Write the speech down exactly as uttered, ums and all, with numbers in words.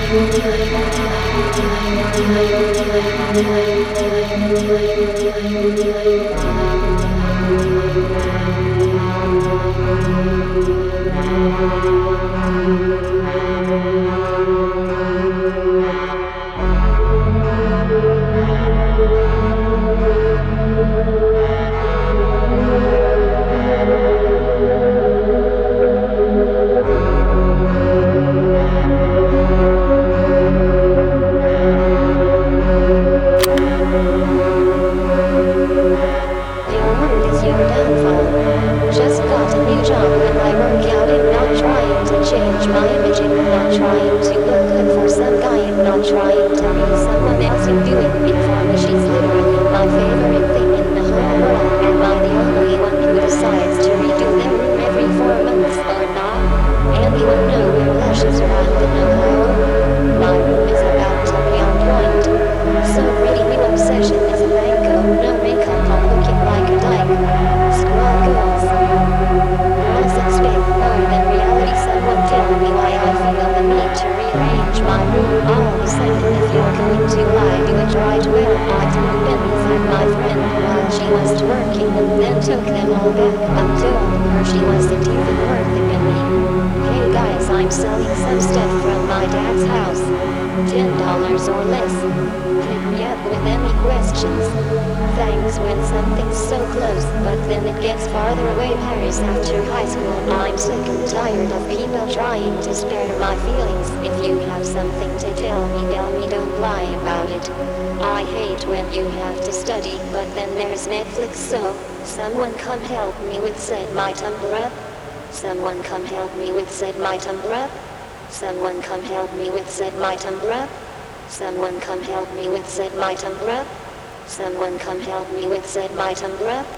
Just got a new job and I work out and not trying to change my image and not trying to look good for some guy and not trying to be someone else and doing it for me. She's literally my favorite thing in the whole world. Am I the only one who decides to redo their room every four months or not? Anyone know where lashes around the no-hole? My room is about to be on point. So pretty, new obsession is a mango, no makeup on, looking like a dyke. Squad girls. Girls expect more than reality. Someone tell me why I feel the need to rearrange my room all of a sudden. If you're going to lie, do it right. Well, I threw pennies at my friend while she was twerking and then took them all back. I told her she wasn't even worth a penny. Hey guys, I'm selling some stuff from my dad's house. Ten dollars or less. Hit me up with any questions. Thanks when something's so close, but then it gets farther away. Paris after high school. I'm sick and tired of people trying to spare my feelings. If you have something to tell me, tell me, don't lie about it. I hate when you have to study, but then there's Netflix, so someone come help me with set my Tumblr up. Someone come help me with set my Tumblr up. Someone come help me with set my Tumblr up. Someone come help me with set my Tumblr up. Someone come help me with set my Tumblr up.